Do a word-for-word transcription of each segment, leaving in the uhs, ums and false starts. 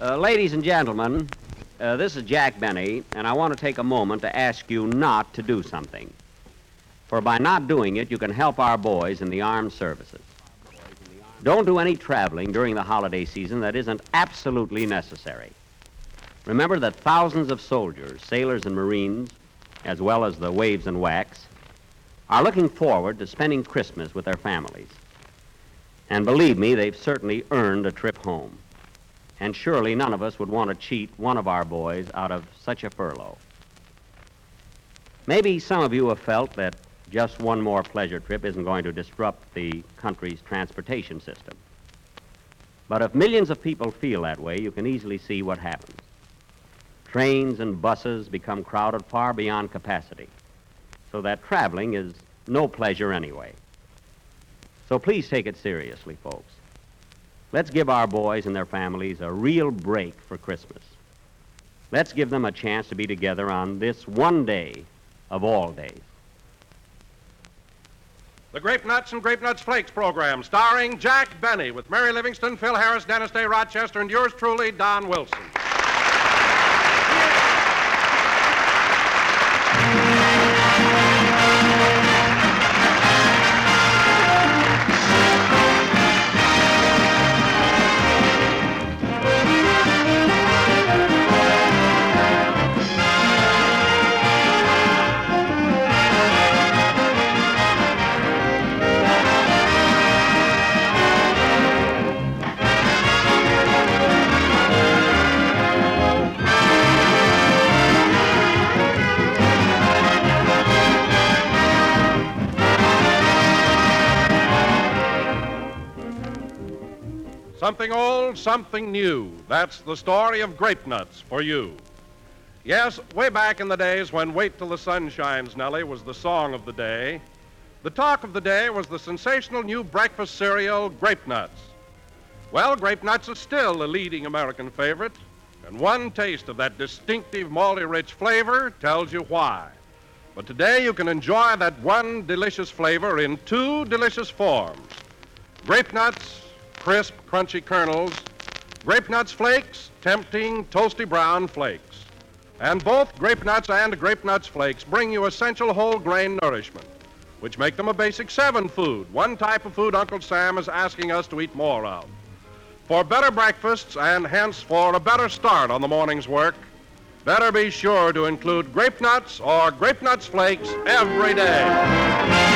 Uh, ladies and gentlemen, uh, this is Jack Benny, and I want to take a moment to ask you not to do something. For by not doing it, you can help our boys in the armed services. Don't do any traveling during the holiday season that isn't absolutely necessary. Remember that thousands of soldiers, sailors, and Marines, as well as the waves and whacks, are looking forward to spending Christmas with their families. And believe me, they've certainly earned a trip home. And surely none of us would want to cheat one of our boys out of such a furlough. Maybe some of you have felt that just one more pleasure trip isn't going to disrupt the country's transportation system. But if millions of people feel that way, you can easily see what happens. Trains and buses become crowded far beyond capacity, so that traveling is no pleasure anyway. So please take it seriously, folks. Let's give our boys and their families a real break for Christmas. Let's give them a chance to be together on this one day of all days. The Grape Nuts and Grape Nuts Flakes program, starring Jack Benny, with Mary Livingston, Phil Harris, Dennis Day Rochester, and yours truly, Don Wilson. Something old, something new. That's the story of Grape Nuts for you. Yes, way back in the days when Wait Till the Sun Shines, Nellie, was the song of the day, the talk of the day was the sensational new breakfast cereal, Grape Nuts. Well, Grape Nuts is still a leading American favorite, and one taste of that distinctive malty-rich flavor tells you why. But today you can enjoy that one delicious flavor in two delicious forms. Grape Nuts, crisp, crunchy kernels, Grape Nuts Flakes, tempting, toasty brown flakes. And both Grape Nuts and Grape Nuts Flakes bring you essential whole grain nourishment, which make them a basic seven food, one type of food Uncle Sam is asking us to eat more of. For better breakfasts and hence for a better start on the morning's work, better be sure to include Grape Nuts or Grape Nuts Flakes every day.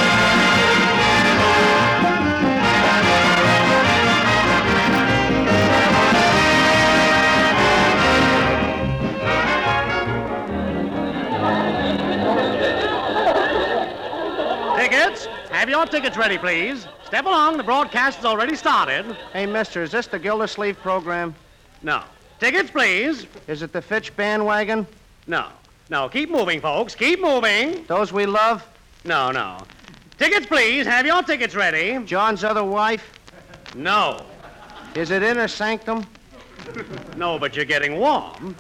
Tickets? Have your tickets ready, please. Step along. The broadcast has already started. Hey, mister, is this the Gildersleeve program? No. Tickets, please. Is it the Fitch bandwagon? No. No, keep moving, folks. Keep moving. Those we love? No, no. Tickets, please. Have your tickets ready. John's other wife? No. Is it Inner Sanctum? No, but you're getting warm.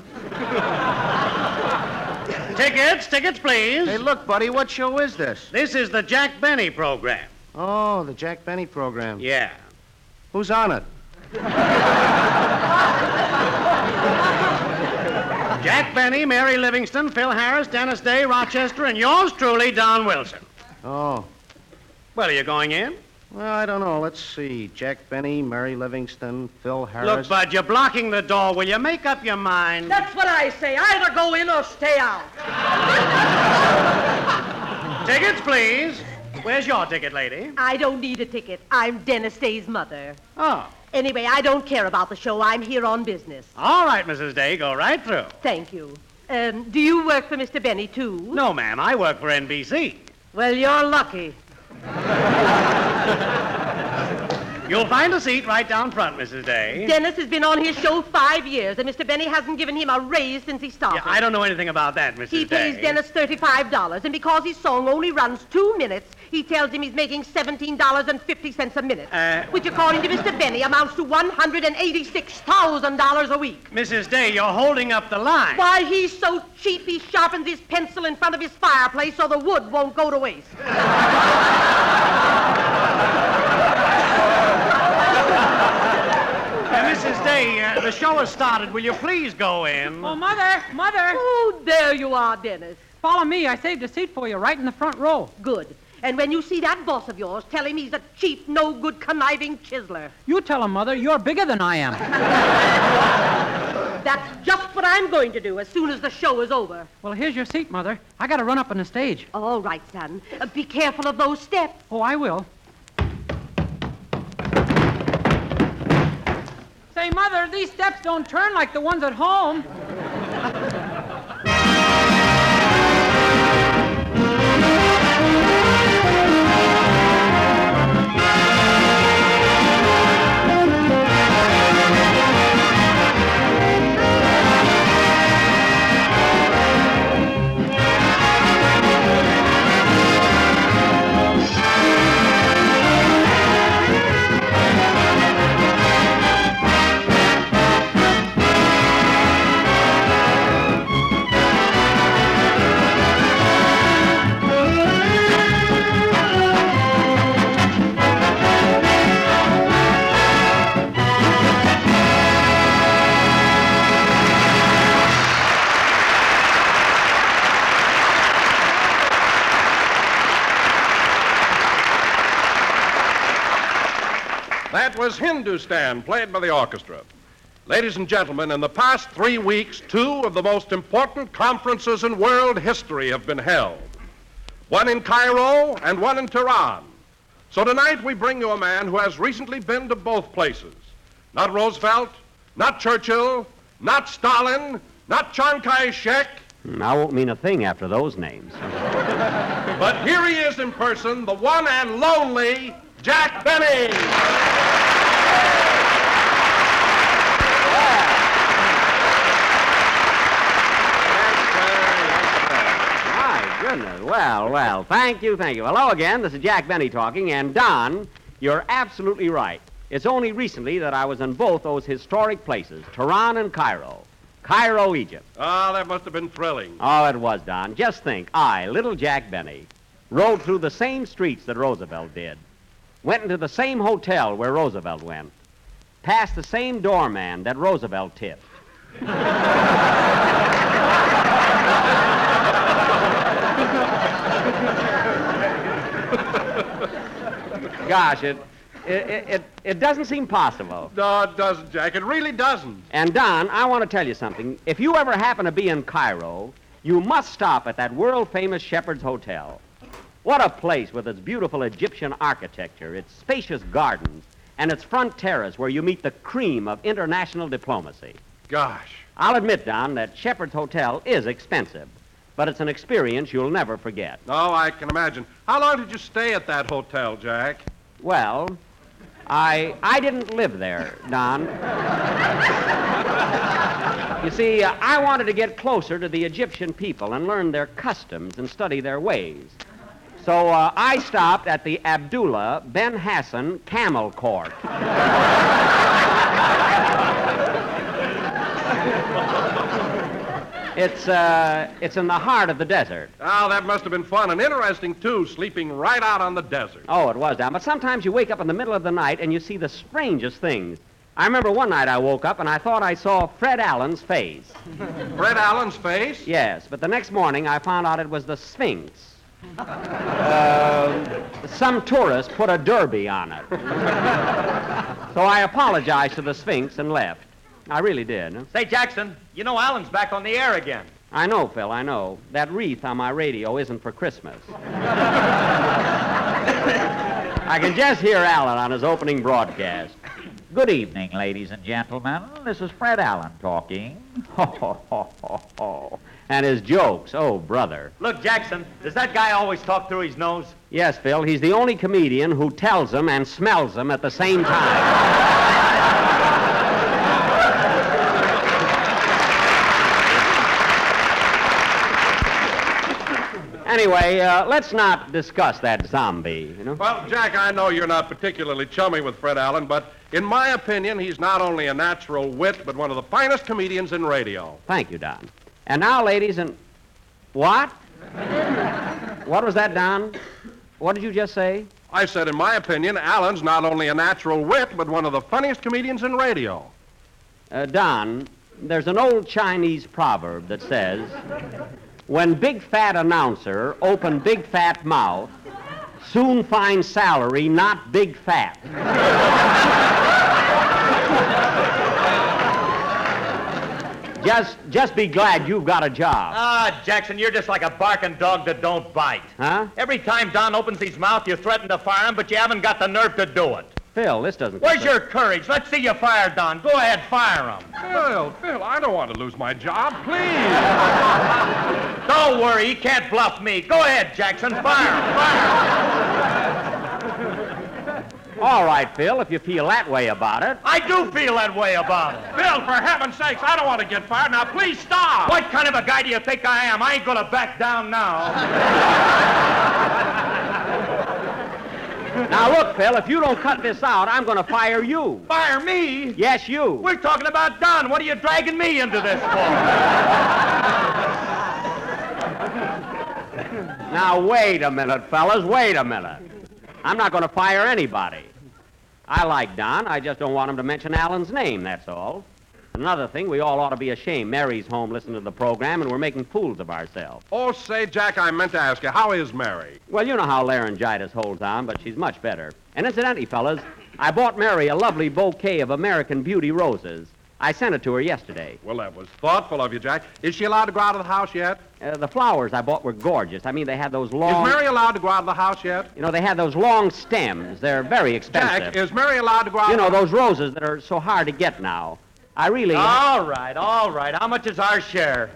Tickets, tickets, please. Hey, look, buddy, what show is this? This is the Jack Benny program. Oh, the Jack Benny program. Yeah. Who's on it? Jack Benny, Mary Livingston, Phil Harris, Dennis Day, Rochester, and yours truly, Don Wilson. Oh. Well, are you going in? Well, I don't know. Let's see. Jack Benny, Mary Livingston, Phil Harris. Look, Bud, you're blocking the door. Will you make up your mind? That's what I say. Either go in or stay out. Tickets, please. Where's your ticket, lady? I don't need a ticket. I'm Dennis Day's mother. Oh. Anyway, I don't care about the show. I'm here on business. All right, Missus Day, go right through. Thank you. Um, do you work for Mister Benny, too? No, ma'am. I work for N B C. Well, you're lucky. You'll find a seat right down front, Missus Day. Dennis has been on his show five years, and Mister Benny hasn't given him a raise since he started. Yeah, I don't know anything about that, Missus He Day. pays Dennis thirty-five dollars, and because his song only runs two minutes, he tells him he's making seventeen dollars and fifty cents a minute, Uh, which, according to Mister Benny, amounts to one hundred eighty-six thousand dollars a week. Missus Day, you're holding up the line. Why, he's so cheap he sharpens his pencil in front of his fireplace so the wood won't go to waste. Uh, Missus Day, Say, uh, the show has started. Will you please go in? Oh, Mother, Mother. Oh, there you are, Dennis. Follow me. I saved a seat for you right in the front row. Good. And when you see that boss of yours, tell him he's a cheap, no-good, conniving chiseler. You tell him, Mother, you're bigger than I am. That's just what I'm going to do as soon as the show is over. Well, here's your seat, Mother. I got to run up on the stage. All right, son. Uh, be careful of those steps. Oh, I will. Say, Mother, these steps don't turn like the ones at home. That was Hindustan, played by the orchestra. Ladies and gentlemen, in the past three weeks, two of the most important conferences in world history have been held. One in Cairo and one in Tehran. So tonight we bring you a man who has recently been to both places. Not Roosevelt, not Churchill, not Stalin, not Chiang Kai-shek. I won't mean a thing after those names. But here he is in person, the one and lonely Jack Benny. Goodness. Well, well, thank you, thank you. Hello again. This is Jack Benny talking. And, Don, you're absolutely right. It's only recently that I was in both those historic places, Tehran and Cairo. Cairo, Egypt. Ah, that must have been thrilling. Oh, it was, Don. Just think, I, little Jack Benny, rode through the same streets that Roosevelt did, went into the same hotel where Roosevelt went, passed the same doorman that Roosevelt tipped. Gosh, it, it, it, it doesn't seem possible. No, it doesn't, Jack. It really doesn't. And, Don, I want to tell you something. If you ever happen to be in Cairo, you must stop at that world-famous Shepherd's Hotel. What a place with its beautiful Egyptian architecture, its spacious gardens, and its front terrace where you meet the cream of international diplomacy. Gosh. I'll admit, Don, that Shepherd's Hotel is expensive, but it's an experience you'll never forget. Oh, I can imagine. How long did you stay at that hotel, Jack? Well, I I didn't live there, Don. You see, uh, I wanted to get closer to the Egyptian people and learn their customs and study their ways. So uh, I stopped at the Abdullah Ben Hassan Camel Court. It's, uh, it's in the heart of the desert. Oh, that must have been fun and interesting, too, sleeping right out on the desert. Oh, it was, Don. But sometimes you wake up in the middle of the night and you see the strangest things. I remember one night I woke up and I thought I saw Fred Allen's face. Fred Allen's face? Yes, but the next morning I found out it was the Sphinx. uh, some tourist put a derby on it. So I apologized to the Sphinx and left. I really did. Say, Jackson, you know Alan's back on the air again. I know, Phil, I know. That wreath on my radio isn't for Christmas. I can just hear Alan on his opening broadcast. Good evening, ladies and gentlemen. This is Fred Allen talking. Ho, ho, ho, ho, ho. And his jokes, oh, brother. Look, Jackson, does that guy always talk through his nose? Yes, Phil, he's the only comedian who tells them and smells them at the same time. Anyway, uh, let's not discuss that zombie, you know? Well, Jack, I know you're not particularly chummy with Fred Allen, but in my opinion, he's not only a natural wit, but one of the finest comedians in radio. Thank you, Don. And now, ladies and... What? What was that, Don? What did you just say? I said, in my opinion, Allen's not only a natural wit, but one of the funniest comedians in radio. Uh, Don, there's an old Chinese proverb that says, when big fat announcer open big fat mouth, soon find salary, not big fat. Just, just be glad you've got a job. Ah, Jackson, you're just like a barking dog that don't bite. Huh? Every time Don opens his mouth, you threaten to fire him, but you haven't got the nerve to do it. Phil, this doesn't... Where's your courage? Let's see you fire Don. Go ahead, fire him. Phil, Phil, I don't want to lose my job. Please. Don't worry, he can't bluff me. Go ahead, Jackson, fire him, fire him. All right, Phil, if you feel that way about it. I do feel that way about it. Phil, for heaven's sakes, I don't want to get fired. Now, please stop. What kind of a guy do you think I am? I ain't gonna back down now. Now, look, Phil, if you don't cut this out, I'm going to fire you. Fire me? Yes, you. We're talking about Don. What are you dragging me into this for? Now, wait a minute, fellas, wait a minute. I'm not going to fire anybody. I like Don. I just don't want him to mention Alan's name, that's all. Another thing, we all ought to be ashamed. Mary's home listening to the program, and we're making fools of ourselves. Oh, say, Jack, I meant to ask you, how is Mary? Well, you know how laryngitis holds on, but she's much better. And incidentally, fellas, I bought Mary a lovely bouquet of American Beauty roses. I sent it to her yesterday. Well, that was thoughtful of you, Jack. Is she allowed to go out of the house yet? Uh, the flowers I bought were gorgeous. I mean, they had those long... Is Mary allowed to go out of the house yet? You know, they had those long stems. They're very expensive. Jack, is Mary allowed to go out You know, of the those roses that are so hard to get now. I really... All right, all right. How much is our share?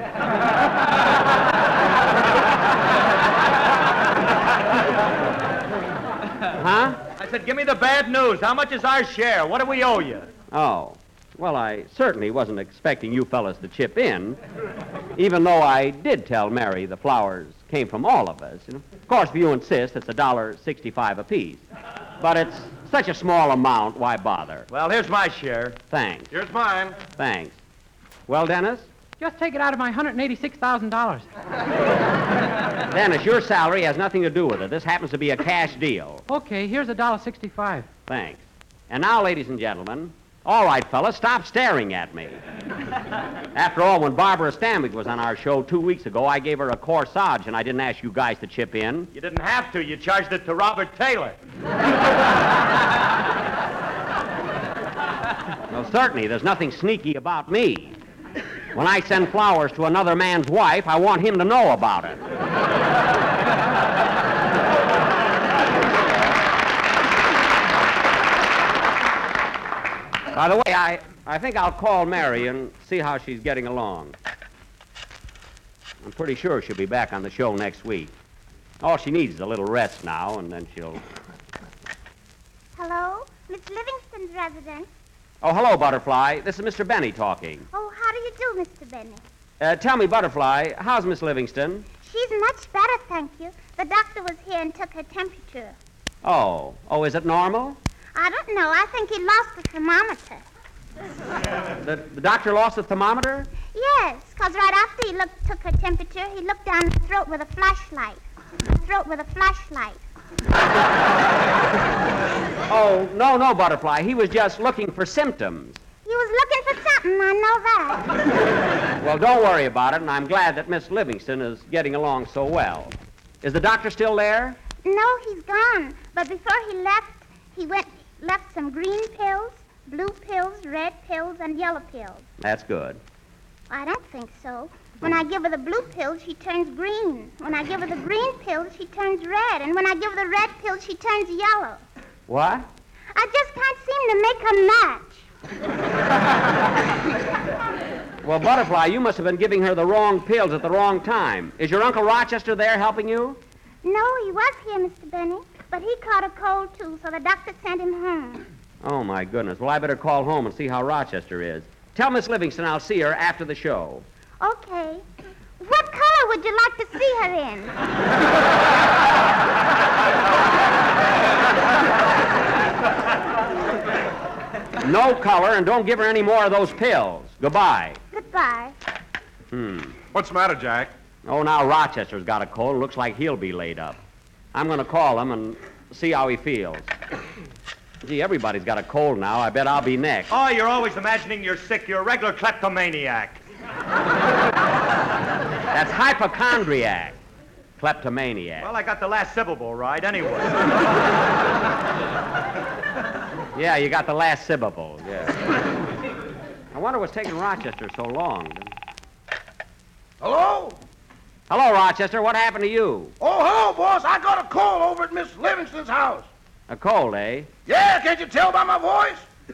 Huh? I said, give me the bad news. How much is our share? What do we owe you? Oh. Well, I certainly wasn't expecting you fellas to chip in, even though I did tell Mary the flowers came from all of us. You know? Of course, if you insist, it's a dollar sixty-five apiece. But it's such a small amount, why bother? Well, here's my share. Thanks. Here's mine. Thanks. Well, Dennis? Just take it out of my one hundred eighty-six thousand dollars. Dennis, your salary has nothing to do with it. This happens to be a cash deal. Okay, here's a dollar sixty-five. Thanks. And now, ladies and gentlemen, all right, fellas, stop staring at me. After all, when Barbara Stanwyck was on our show two weeks ago, I gave her a corsage, and I didn't ask you guys to chip in. You didn't have to. You charged it to Robert Taylor. Well, certainly, there's nothing sneaky about me. When I send flowers to another man's wife, I want him to know about it. By the way, I, I think I'll call Mary and see how she's getting along. I'm pretty sure she'll be back on the show next week. All she needs is a little rest now, and then she'll... Hello? Miss Livingston's residence. Oh, hello, Butterfly. This is Mister Benny talking. Oh, how do you do, Mister Benny? Uh, tell me, Butterfly, how's Miss Livingston? She's much better, thank you. The doctor was here and took her temperature. Oh. Oh, is it normal? I don't know. I think he lost the thermometer. The, the doctor lost the thermometer? Yes, because right after he looked, took her temperature, he looked down her throat with a flashlight. Her throat with a flashlight. Oh, no, no, Butterfly. He was just looking for symptoms. He was looking for something, I know that. Well, don't worry about it, and I'm glad that Miss Livingston is getting along so well. Is the doctor still there? No, he's gone. But before he left, he went left some green pills, blue pills, red pills, and yellow pills. That's good. I don't think so. When I give her the blue pills, she turns green. When I give her the green pills, she turns red. And when I give her the red pills, she turns yellow. What? I just can't seem to make her match. Well, Butterfly, you must have been giving her the wrong pills at the wrong time. Is your Uncle Rochester there helping you? No, he was here, Mister Benny. But he caught a cold, too, so the doctor sent him home. Oh, my goodness. Well, I better call home and see how Rochester is. Tell Miss Livingston I'll see her after the show. Okay. What color would you like to see her in? No color, and don't give her any more of those pills. Goodbye. Goodbye. Hmm. What's the matter, Jack? Oh, now Rochester's got a cold. Looks like he'll be laid up. I'm going to call him and see how he feels. Gee, everybody's got a cold now. I bet I'll be next. Oh, you're always imagining you're sick. You're a regular kleptomaniac. That's hypochondriac. Kleptomaniac. Well, I got the last syllable right anyway. Yeah, you got the last syllable, yeah. I wonder what's taking Rochester so long. Hello? Hello, Rochester. What happened to you? Oh, hello, boss. I got a call over at Miss Livingston's house. A cold, eh? Yeah, can't you tell by my voice?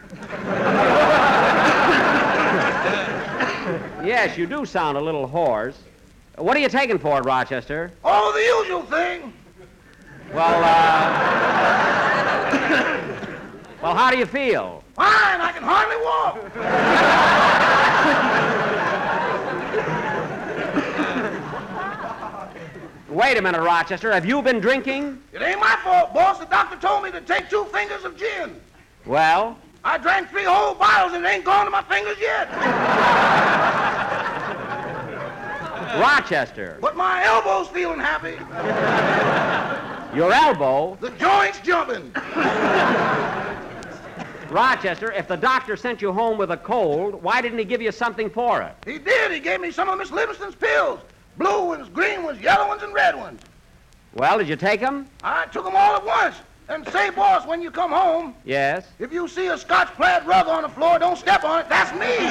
Yes, you do sound a little hoarse. What are you taking for it, Rochester? Oh, the usual thing. Well, uh... well, how do you feel? Fine, I can hardly walk. Wait a minute, Rochester. Have you been drinking? It ain't my fault, boss. The doctor told me to take two fingers of gin. Well? I drank three whole bottles and it ain't gone to my fingers yet. Rochester. But my elbow's feeling happy. Your elbow? The joint's jumping. Rochester, if the doctor sent you home with a cold, why didn't he give you something for it? He did. He gave me some of Miss Livingston's pills. Blue ones, green ones, yellow ones, and red ones. Well, did you take them? I took them all at once. And say, boss, when you come home... Yes? If you see a Scotch plaid rug on the floor, don't step on it. That's me.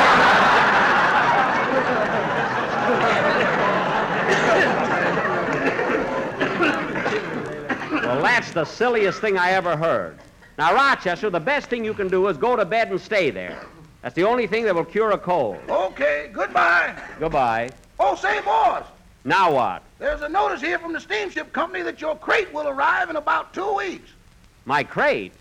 Well, that's the silliest thing I ever heard. Now, Rochester, the best thing you can do is go to bed and stay there. That's the only thing that will cure a cold. Okay, goodbye. Goodbye. Oh, say, boss. Now what? There's a notice here from the steamship company that your crate will arrive in about two weeks. My crate?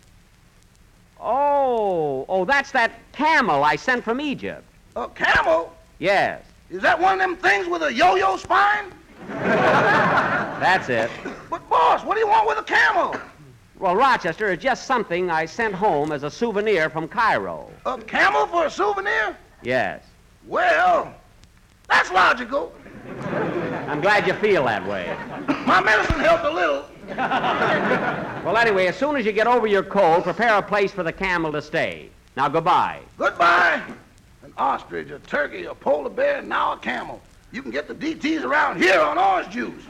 Oh, oh, that's that camel I sent from Egypt. A camel? Yes. Is that one of them things with a yo-yo spine? That's it. But, boss, what do you want with a camel? Well, Rochester, it's just something I sent home as a souvenir from Cairo. A camel for a souvenir? Yes. Well, that's logical. I'm glad you feel that way. My medicine helped a little. Well, anyway, as soon as you get over your cold, prepare a place for the camel to stay. Now, goodbye. Goodbye. An ostrich, a turkey, a polar bear, and now a camel. You can get the D Ts around here on orange juice.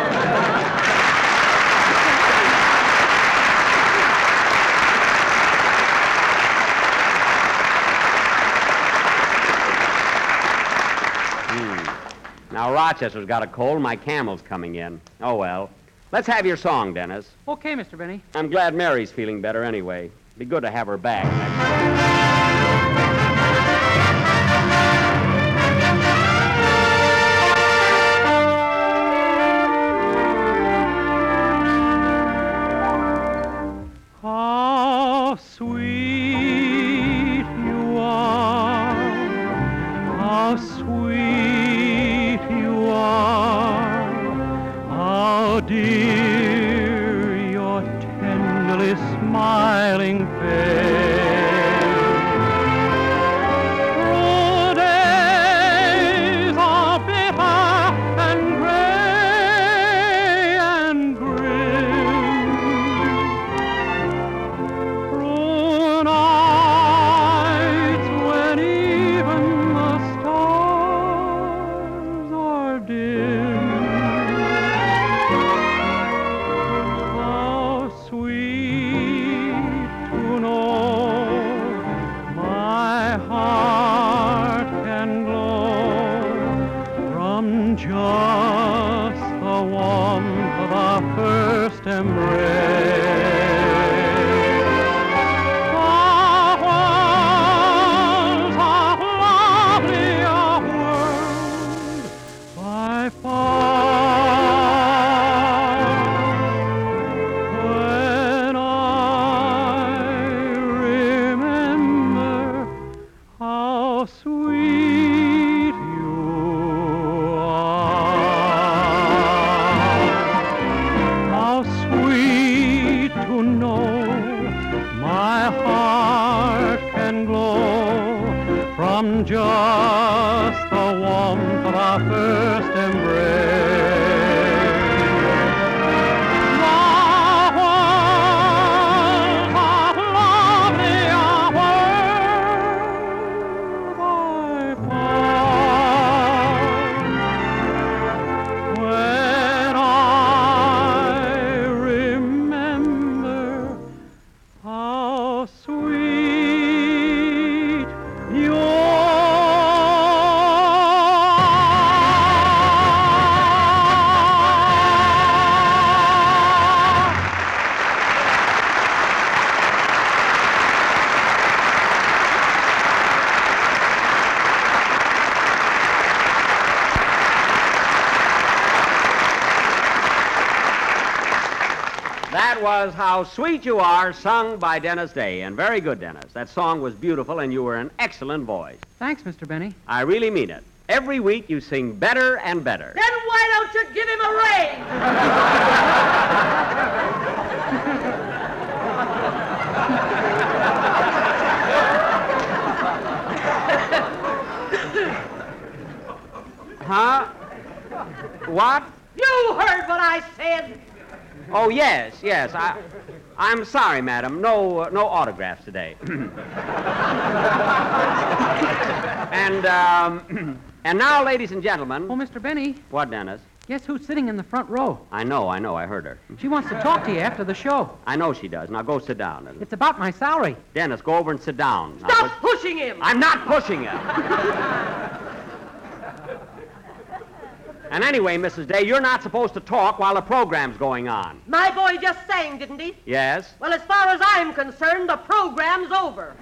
Now, Rochester's got a cold. My camel's coming in. Oh, well. Let's have your song, Dennis. Okay, Mister Benny. I'm glad Mary's feeling better anyway. Be good to have her back. How sweet you are. How sweet. How dear your tenderly smiling face. Through days are bitter and gray and grim. Through nights when even the stars are dim. Just the warmth of our first embrace. Our worlds are lovelier world by far. When I remember how sweet you to know my heart can glow from just the warmth of our first embrace. The worlds are That was How Sweet You Are, sung by Dennis Day. And very good, Dennis. That song was beautiful, and you were an excellent voice. Thanks, Mister Benny. I really mean it. Every week you sing better and better. Then why don't you give him a raise? Huh? What? You heard what I said. Oh, yes, yes. I, I'm sorry, madam. No, uh, no autographs today. and, um, and now, ladies and gentlemen. Oh, Mister Benny. What, Dennis? Guess who's sitting in the front row? I know, I know. I heard her. She wants to talk to you after the show. I know she does. Now go sit down. It's about my salary. Dennis, go over and sit down. Stop now, pushing him. I'm not pushing him. And anyway, Missus Day, you're not supposed to talk while the program's going on. My boy just sang, didn't he? Yes. Well, as far as I'm concerned, the program's over.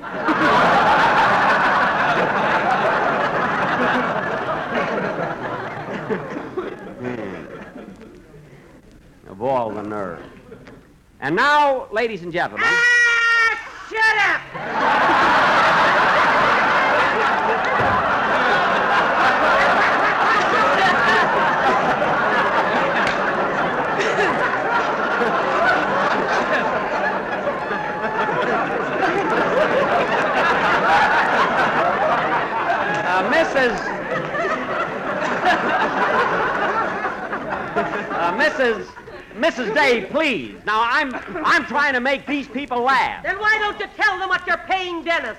Of all the nerve. And now, ladies and gentlemen. Ah, shut up! Uh, Missus Uh, Missus Missus Day, please. Now, I'm I'm trying to make these people laugh. Then why don't you tell them what you're paying Dennis?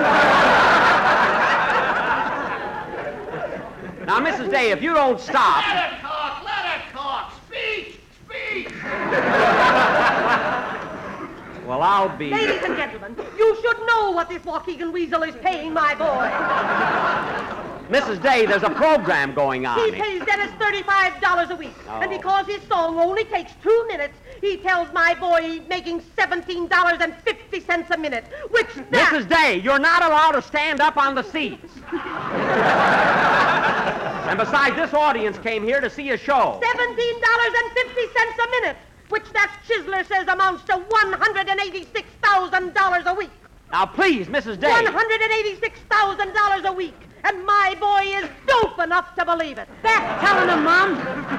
Now, Missus Day, if you don't stop... Let her talk, let her talk. Speak, speak. Well, I'll be... Ladies and gentlemen, you should know what this Waukegan weasel is paying my boy. Missus Day, there's a program going on. He pays Dennis thirty-five dollars a week. Oh. And because his song only takes two minutes, he tells my boy he's making seventeen dollars and fifty cents a minute, which that... Missus Day, you're not allowed to stand up on the seats. And besides, this audience came here to see a show. seventeen dollars and fifty cents a minute, which that chiseler says amounts to one hundred eighty-six thousand dollars a week. Now, please, Missus Day. one hundred eighty-six thousand dollars a week. And my boy is dope enough to believe it. Back telling him, Mom.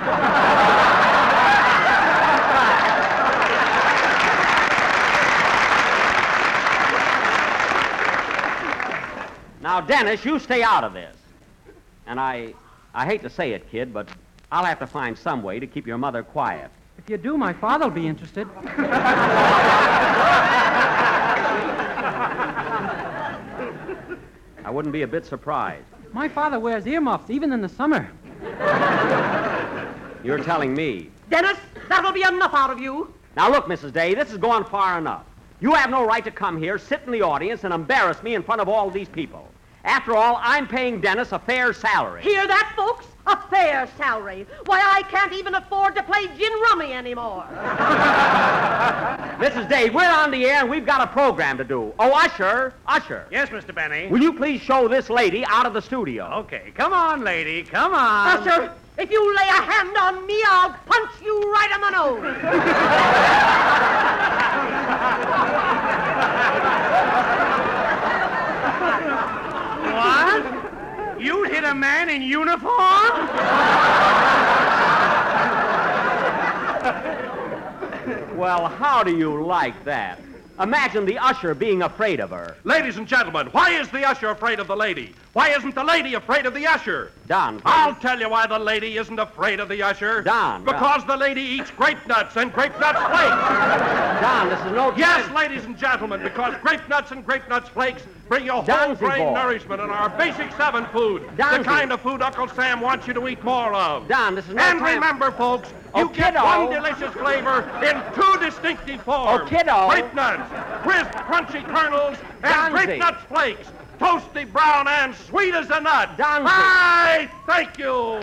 Now, Dennis, you stay out of this. And I, I hate to say it, kid, but I'll have to find some way to keep your mother quiet. If you do, my father'll be interested. I wouldn't be a bit surprised. My father wears earmuffs even in the summer. You're telling me. Dennis, that'll be enough out of you. Now, look, Missus Day, this has gone far enough. You have no right to come here, sit in the audience, and embarrass me in front of all these people. After all, I'm paying Dennis a fair salary. Hear that, folks? A fair salary. Why, I can't even afford to play gin rummy anymore. Missus Day, we're on the air, and we've got a program to do. Oh, Usher, Usher. Yes, Mister Benny. Will you please show this lady out of the studio? Okay, come on, lady, come on. Usher, if you lay a hand on me, I'll punch you right in the nose. What? You'd hit a man in uniform? Well, how do you like that? Imagine the usher being afraid of her. Ladies and gentlemen, why is the usher afraid of the lady? Why isn't the lady afraid of the usher? Don, I'll tell you why the lady isn't afraid of the usher. Don, Because the lady eats grape nuts and grape nuts flakes. Don, this is no time. Yes, ladies and gentlemen, because grape nuts and grape nuts flakes bring you whole Donsey grain boy. nourishment in our basic seven food. Donsey. The kind of food Uncle Sam wants you to eat more of. Don, this is no And time. remember, folks, Oh, you get kiddo. one delicious flavor in two distinctive forms. Oh, kiddo. Grape nuts, crisp, crunchy kernels, and Donsey. grape nuts flakes. Toasty brown and sweet as a nut. Donsey. I thank you.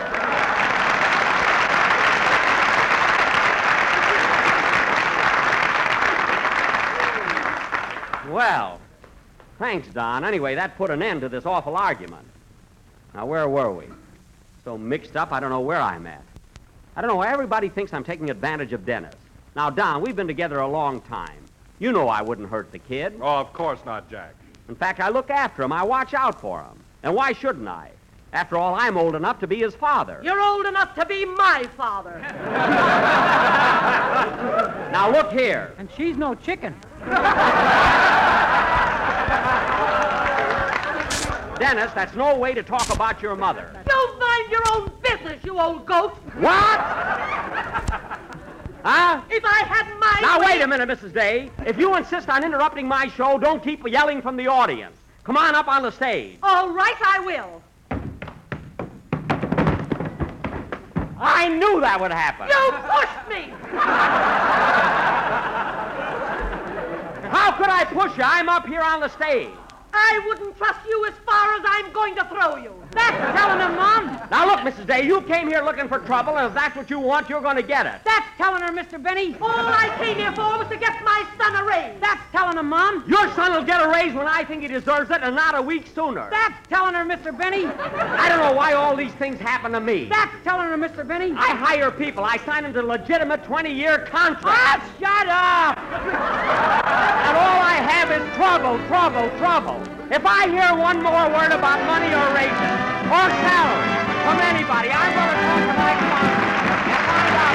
Well, thanks, Don. Anyway, that put an end to this awful argument. Now, where were we? So mixed up, I don't know where I'm at. I don't know why everybody thinks I'm taking advantage of Dennis. Now, Don, we've been together a long time. You know I wouldn't hurt the kid. Oh, of course not, Jack. In fact, I look after him. I watch out for him. And why shouldn't I? After all, I'm old enough to be his father. You're old enough to be my father. Now, look here. And she's no chicken. Dennis, that's no way to talk about your mother. You mind your own business, you old goat. What? Huh? If I had my Now, way... wait a minute, Missus Day. If you insist on interrupting my show, don't keep yelling from the audience. Come on up on the stage. All right, I will. I knew that would happen. You pushed me. How could I push you? I'm up here on the stage. I wouldn't trust you as far as I'm going to throw you. That's telling her, Mom. Now, look, Missus Day, you came here looking for trouble, and if that's what you want, you're going to get it. That's telling her, Mister Benny. All I came here for was to get my son a raise. That's telling her, Mom. Your son will get a raise when I think he deserves it, and not a week sooner. That's telling her, Mister Benny. I don't know why all these things happen to me. That's telling her, Mister Benny. I hire people. I sign into legitimate twenty-year contracts. Ah, shut up! And all I have is trouble, trouble, trouble. If I hear one more word about money or raises or salary from anybody, I'm going to talk to my client and find out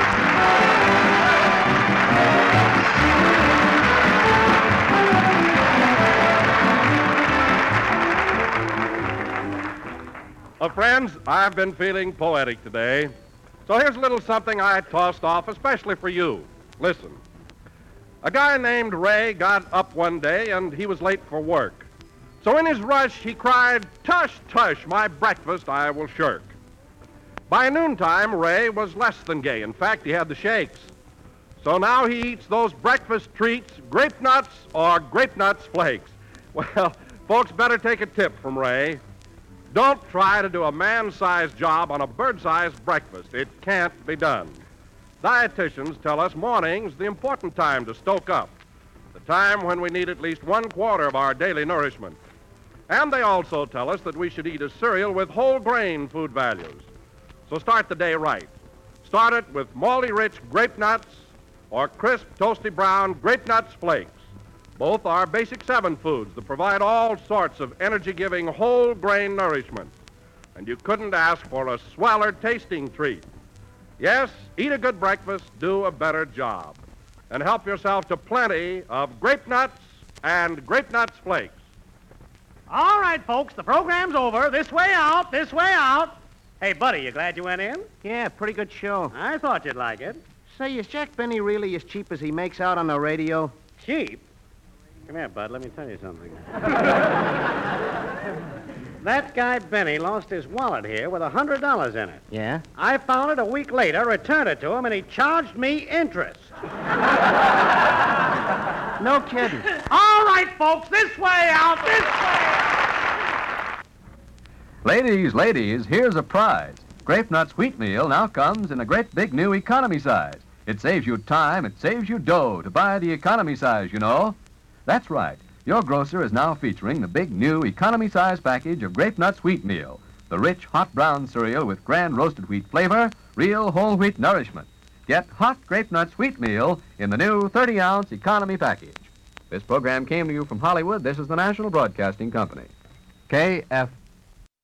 Uh, friends, I've been feeling poetic today. So here's a little something I tossed off especially for you. Listen. A guy named Ray got up one day and he was late for work. So in his rush, he cried, "Tush, tush, my breakfast I will shirk." By noontime, Ray was less than gay. In fact, he had the shakes. So now he eats those breakfast treats, grape nuts or grape nuts flakes. Well, folks better take a tip from Ray. Don't try to do a man-sized job on a bird-sized breakfast. It can't be done. Dietitians tell us morning's the important time to stoke up, the time when we need at least one quarter of our daily nourishment. And they also tell us that we should eat a cereal with whole grain food values. So start the day right. Start it with malty-rich grape nuts or crisp, toasty brown grape nuts flakes. Both are basic seven foods that provide all sorts of energy-giving whole grain nourishment. And you couldn't ask for a sweller tasting treat. Yes, eat a good breakfast, do a better job, and help yourself to plenty of grape nuts and grape nuts flakes. All right, folks, the program's over. This way out, this way out. Hey, buddy, you glad you went in? Yeah, pretty good show. I thought you'd like it. Say, is Jack Benny really as cheap as he makes out on the radio? Cheap? Come here, bud, let me tell you something. That guy Benny lost his wallet here with a hundred dollars in it. Yeah? I found it a week later, returned it to him, and he charged me interest. No kidding. All right, folks, this way out, this way out. Ladies, ladies, here's a prize. Grape Nuts Wheat Meal now comes in a great big new economy size. It saves you time, it saves you dough to buy the economy size, you know. That's right. Your grocer is now featuring the big new economy size package of Grape Nuts Wheat Meal, the rich, hot brown cereal with grand roasted wheat flavor, real whole wheat nourishment. Get hot Grape Nuts Wheat Meal in the new thirty ounce economy package. This program came to you from Hollywood. This is the National Broadcasting Company. K F